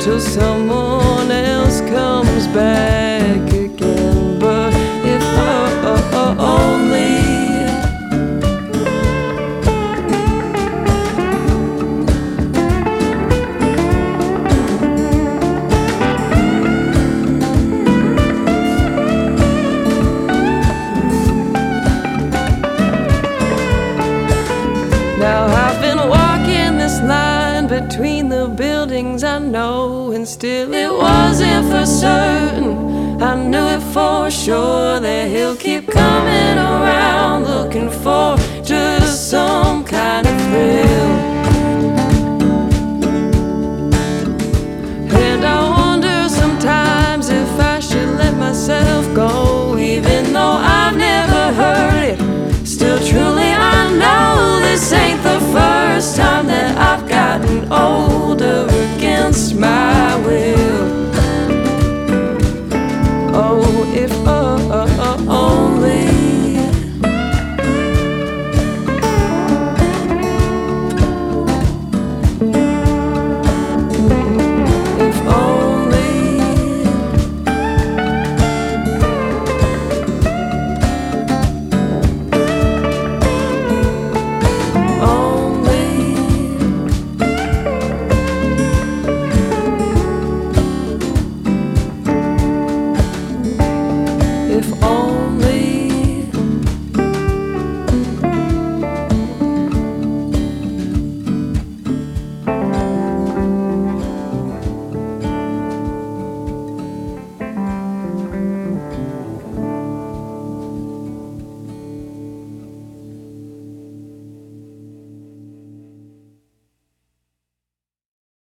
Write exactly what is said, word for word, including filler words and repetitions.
till someone else comes back again. But if only now I've been walking this line between the buildings I know, and still it wasn't for certain. I knew it for sure that he'll keep coming around looking for just some kind of thrill.